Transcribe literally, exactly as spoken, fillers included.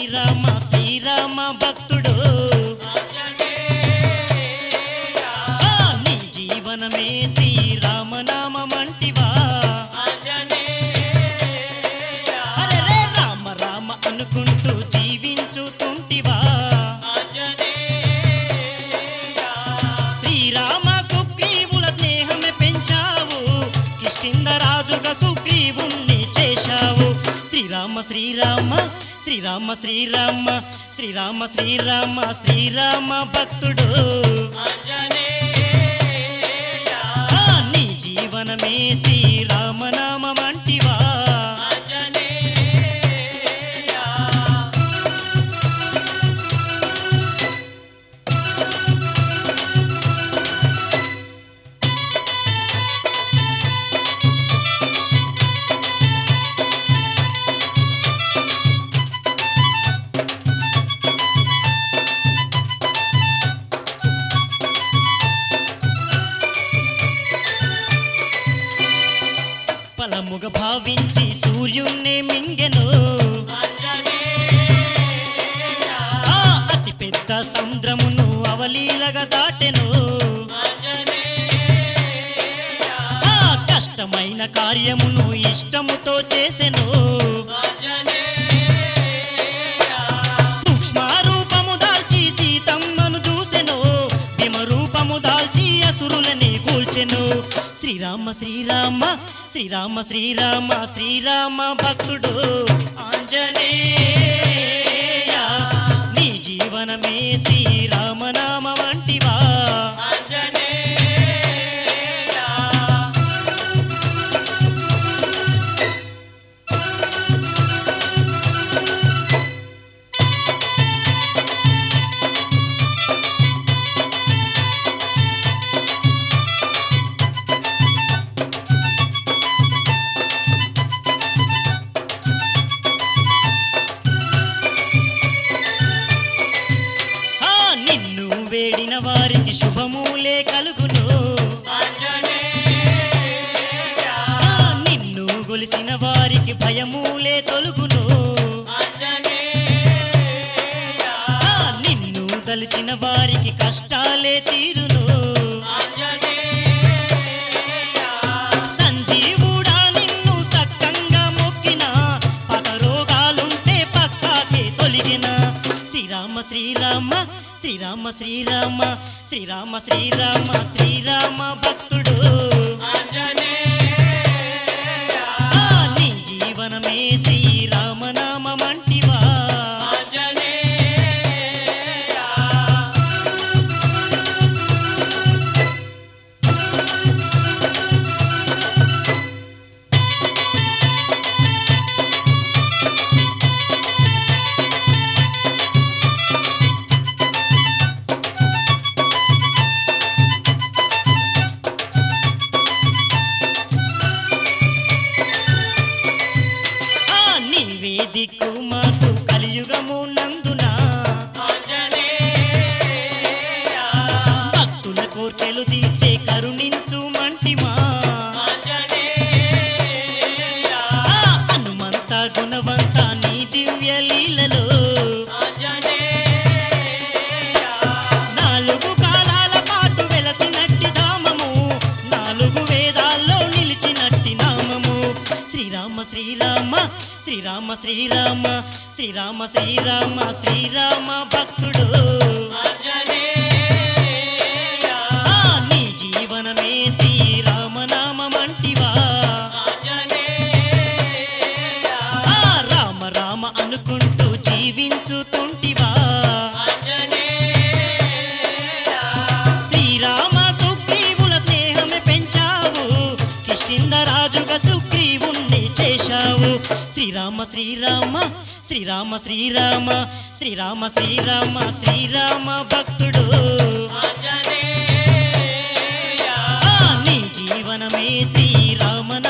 శ్రీరామ శ్రీరామ భక్తుడు నీ జీవనమే శ్రీరామనామమంటివా అరే రే రామ రామ అనుకుంటూ జీవించుతుంటివా శ్రీరామ సుగ్రీవుల స్నేహమే పెంచావు కిష్కింధరాజుగా సుగ్రీవుణ్ణి చేశావు శ్రీరామ శ్రీరామ శ్రీరామ శ్రీరామ శ్రీరామ శ్రీరామ శ్రీరామ భక్తుడు నీ జీవనమే శ్రీరామనామమంటివా ఫలముగ భావించి సూర్యుణ్ణి మింగెను ఆ అతి పెద్ద సముద్రమును అవలీలగా దాటెను ఆ కష్టమైన కార్యమును ఇష్టముతో చేసెను సూక్ష్మ రూపము దాల్చి సీతమ్మను చూసెను భీమ రూపము దాల్చి అసురులని కూల్చెను శ్రీరామ శ్రీరామ శ్రీరామ శ్రీరామ శ్రీరామ భక్తుడు ఆంజనేయ నీ జీవనమే శ్రీరామనామమంటివా వేడిన వారికి శుభమూలే కలుగును నిన్ను గొలిసిన వారికి భయమూలే తొలుగును నిన్ను తలిచిన వారికి కష్టాలే తీరును సంజీవుడా నిన్ను సక్కంగా మొక్కిన పగ రోగాలుంటే పక్కాకే తొలిగిన శ్రీరామ శ్రీరామ శ్రీరామ శ్రీరామ శ్రీరామ శ్రీరామ శ్రీరామ భక్తుడు నీ జీవనమే శ్రీరామనామమంటివా దిక్కు మాకు కలియుగము నందున భక్తుల కోర్కెలు తీర్చే కరుణించు మంటిమా హనుమంత గుణవంత నీ దివ్య లీలలో నాలుగు కాలాల పాటు వెలసినట్టి ధామము నాలుగు వేదాల్లో నిలిచినట్టి నామము శ్రీరామ శ్రీరామ శ్రీరామ శ్రీరామ శ్రీరామ శ్రీరామ శ్రీరామ భక్తుడు నీ జీవనమే శ్రీరామనామమంటివా రామ రామ అనుకుంటూ జీవించుతుంటివా శ్రీరామ సుగ్రీవుల స్నేహమే పెంచావు కిష్కింధరాజుగా సుగ్రీవుణ్ణి చేశావు శ్రీరామ శ్రీరామ శ్రీరామ శ్రీరామ శ్రీరామ శ్రీరామ శ్రీరామ భక్తుడు నీ జీవనమే శ్రీరామ